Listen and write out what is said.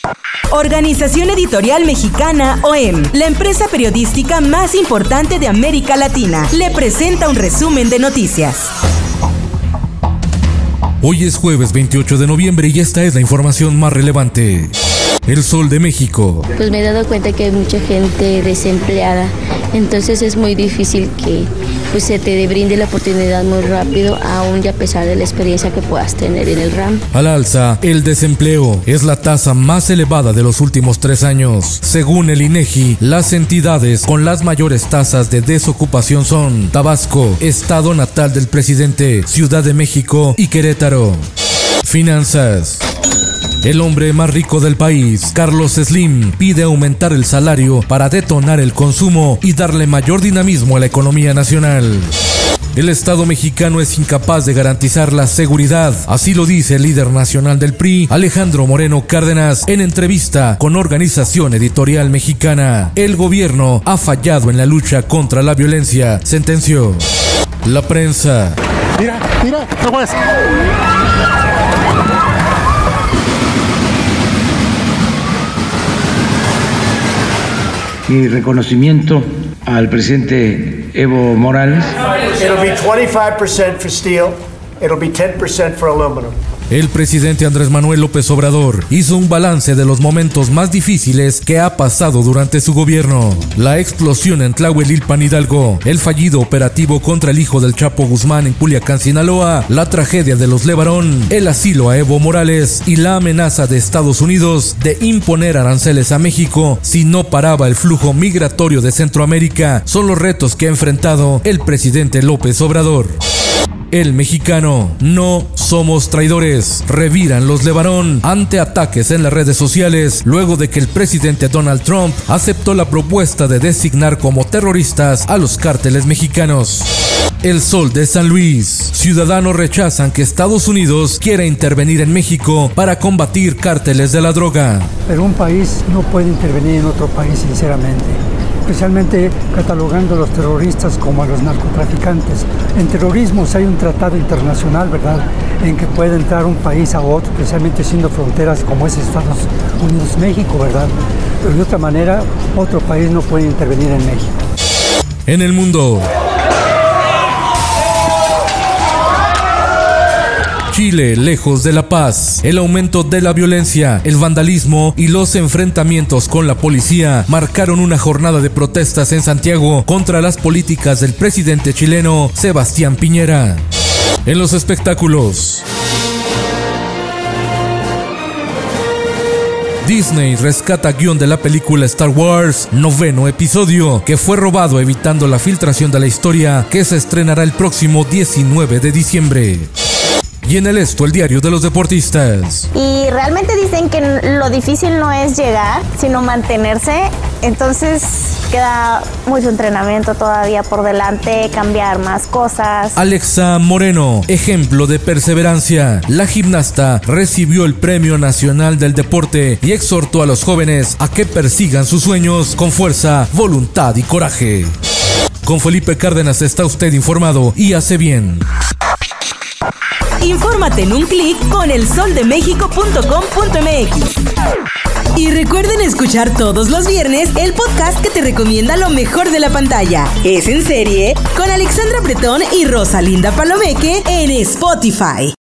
Organización Editorial Mexicana, OEM, la empresa periodística más importante de América Latina, le presenta un resumen de noticias. Hoy es jueves 28 de noviembre y esta es la información más relevante. El Sol de México. Pues me he dado cuenta que hay mucha gente desempleada, entonces es muy difícil que se te brinde la oportunidad muy rápido, aún y a pesar de la experiencia que puedas tener en el RAM. Al alza, el desempleo es la tasa más elevada de los últimos 3 años. Según el INEGI, las entidades con las mayores tasas de desocupación son Tabasco, estado natal del presidente, Ciudad de México y Querétaro. Finanzas. El hombre más rico del país, Carlos Slim, pide aumentar el salario para detonar el consumo y darle mayor dinamismo a la economía nacional. El Estado mexicano es incapaz de garantizar la seguridad, así lo dice el líder nacional del PRI, Alejandro Moreno Cárdenas, en entrevista con Organización Editorial Mexicana. El gobierno ha fallado en la lucha contra la violencia, sentenció. La prensa. Mira, ¿cómo es? Mi reconocimiento al presidente Evo Morales. It'll be 25% for steel, it'll be 10% for aluminum. El presidente Andrés Manuel López Obrador hizo un balance de los momentos más difíciles que ha pasado durante su gobierno. La explosión en Tlahuelilpan, Hidalgo, el fallido operativo contra el hijo del Chapo Guzmán en Culiacán, Sinaloa, la tragedia de los Levarón, el asilo a Evo Morales y la amenaza de Estados Unidos de imponer aranceles a México si no paraba el flujo migratorio de Centroamérica son los retos que ha enfrentado el presidente López Obrador. El Mexicano, no somos traidores, reviran los Levarón ante ataques en las redes sociales luego de que el presidente Donald Trump aceptó la propuesta de designar como terroristas a los cárteles mexicanos. El Sol de San Luis, ciudadanos rechazan que Estados Unidos quiera intervenir en México para combatir cárteles de la droga. Pero un país no puede intervenir en otro país, sinceramente. Especialmente catalogando a los terroristas como a los narcotraficantes. En terrorismo hay un tratado internacional, ¿verdad?, en que puede entrar un país a otro, especialmente siendo fronteras como es Estados Unidos, México, ¿verdad? Pero de otra manera, otro país no puede intervenir en México. En el mundo. Chile, lejos de la paz. El aumento de la violencia, el vandalismo y los enfrentamientos con la policía marcaron una jornada de protestas en Santiago contra las políticas del presidente chileno Sebastián Piñera. En los espectáculos. Disney rescata guión de la película Star Wars, 9º episodio, que fue robado evitando la filtración de la historia que se estrenará el próximo 19 de diciembre. Y en el Esto, el diario de los deportistas. Y realmente dicen que lo difícil no es llegar, sino mantenerse. Entonces queda mucho entrenamiento todavía por delante, cambiar más cosas. Alexa Moreno, ejemplo de perseverancia. La gimnasta recibió el Premio Nacional del Deporte y exhortó a los jóvenes a que persigan sus sueños con fuerza, voluntad y coraje. Con Felipe Cárdenas está usted informado y hace bien. Infórmate en un clic con elsoldemexico.com.mx. Y recuerden escuchar todos los viernes el podcast que te recomienda lo mejor de la pantalla. Es en serie con Alexandra Bretón y Rosalinda Palomeque en Spotify.